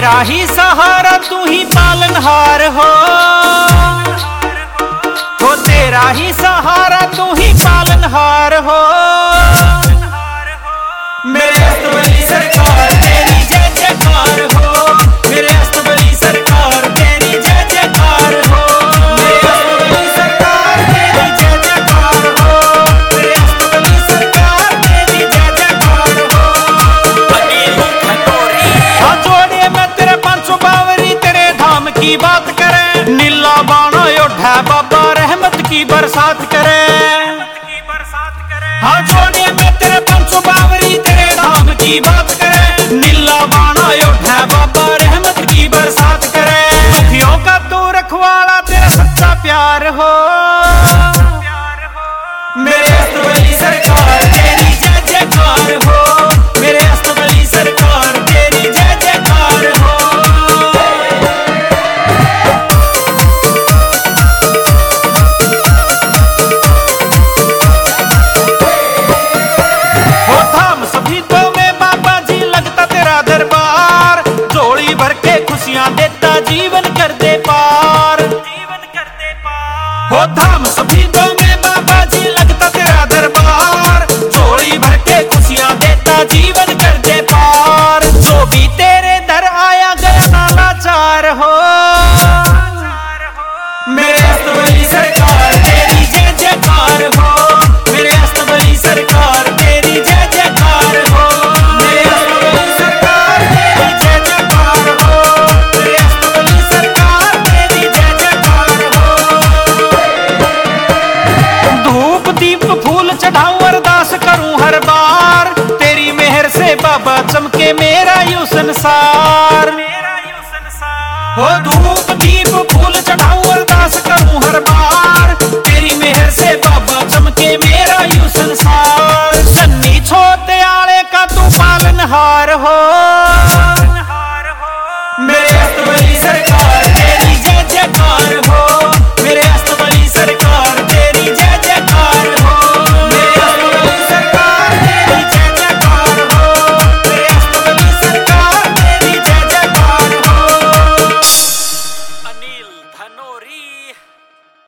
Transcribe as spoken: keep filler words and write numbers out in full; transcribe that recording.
तेरा ही सहारा तू ही पालनहार हो, हो तेरा ही सहारा तू ही पालनहार हो। मेरे अस्तबली सरकार तेरी जय जयकार हो, मेरे अस्तबली सरकार तेरी जय जयकार हो, मेरे अस्तबली सरकार तेरी जय जयकार हो, मेरे अस्तबली सरकार तेरी जय जयकार हो। हाँ जोड़े मैं तेरे पांचों बावरी तेरे धाम की बात करे, नीला बाणा उठा बाबा रहमत की बरसात करे। हाँ जोड़े मैं तेरे पांचों बावरी तेरे धाम की बात करे, नीला बाणा उठा बाबा रहमत की बरसात करे। दुखियों का तू रखवाला तेरा सच्चा प्यार हो, मेरे अस्तबली सरकार तेरी जय जयकार हो, मेरे अस्तबली सरकार तेरी जय जयकार हो। हो धाम सभी तो में बाबा जी लगता तेरा दरबार, झोली भर के खुशियां देता जीवन कर दे पार, जीवन कर दे पार। हो धाम सभी तो में बाबा जी लगता तेरा दरबार, झोली भर के खुशियां देता जीवन कर दे पार। जो भी तेरे दर आया गया नालाचार हो, मेरे अस्तबली सरकार तेरी जय जयकार हो, मेरे अस्तबली सरकार तेरी जय जयकार हो, मेरे अस्तबली सरकार तेरी जय जयकार हो, मेरे अस्तबली सरकार तेरी जय जयकार हो। धूप दीप फूल चढ़ाऊं अरदास करूं हर बार, तेरी मेहर से बाबा चमके मेरा यूं संसार, मेरा यूं संसार। हो धूप दीप फूल चढ़ाऊं अरदास करूं हर बार, तेरी मेहर से बाबा चमके मेरा यूं संसार। सन्नी छोटे आले का तू पालनहार हो, मेरे अस्तबली सरकार तेरी जय जयकार हो,